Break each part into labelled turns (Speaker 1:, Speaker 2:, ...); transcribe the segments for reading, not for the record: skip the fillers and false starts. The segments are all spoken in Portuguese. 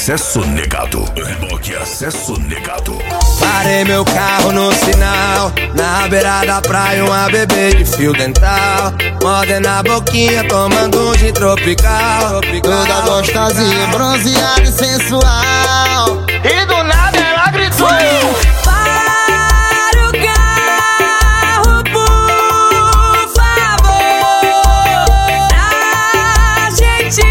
Speaker 1: acesso negado. Reboque acesso negado.
Speaker 2: Parei meu carro no sinal, na beira da praia uma bebê de fio dental, mordendo a boquinha, tomando um gin tropical.
Speaker 3: Toda gostosinha, bronzeada e sensual.
Speaker 2: E do nada ela gritou:
Speaker 4: para o carro, por favor, a gente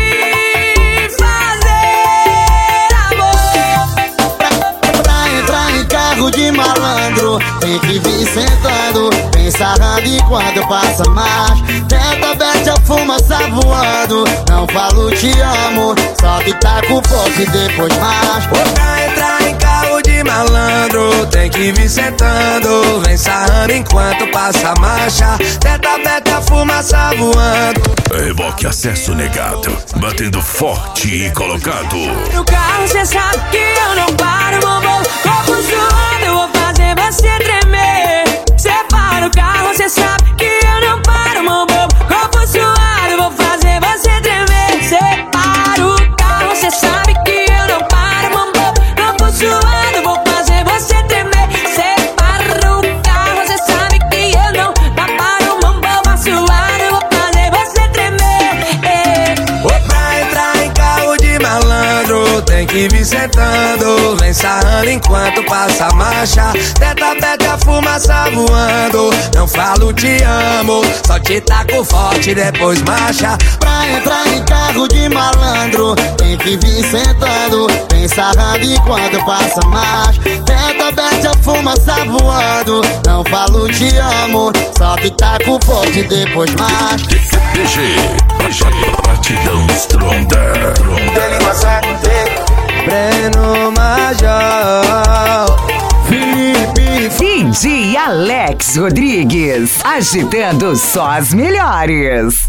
Speaker 4: fazer amor.
Speaker 3: Pra entrar em carro de malandro, tem que vir sentando, bem sarrando enquanto passa marcha. Tenta aberta, a fumaça voando. Não falo te amo, só que tá com força e depois marcha.
Speaker 2: pra entrar em carro de malandro, tem que vir sentando, vem sarrando enquanto passa a marcha. Tenta meta, fumaça voando.
Speaker 1: Reboque acesso negado. Batendo forte e colocado.
Speaker 4: No carro cê sabe que eu não paro, bobo. Corpo suando, eu vou fazer você tremer. Cê para o carro, cê sabe que eu não paro, bobo. Corpo suado, eu vou fazer você tremer. Cê para o carro, cê sabe que eu não paro, bobo. Corpo suado, eu vou fazer você tremer. Cê para o carro, cê sabe que eu não paro, bobo. Suado, eu vou fazer você tremer.
Speaker 2: Pra entrar em carro de malandro, tem que vir sentando, vem sarrando enquanto passa a marcha. Tenta meta, fumaça voando. Não falo te amo, só te taco forte depois marcha.
Speaker 3: Pra entrar em carro de malandro, tem que vir sentando, bem sarrando enquanto passa marcha. Tenta aberta, a fumaça voando. Não falo te amo, só que tá com forte e depois marcha.
Speaker 1: PG, batidão estronda.
Speaker 2: Breno Major,
Speaker 3: Felipe
Speaker 5: DJ Alex Rodrigues, agitando só as melhores.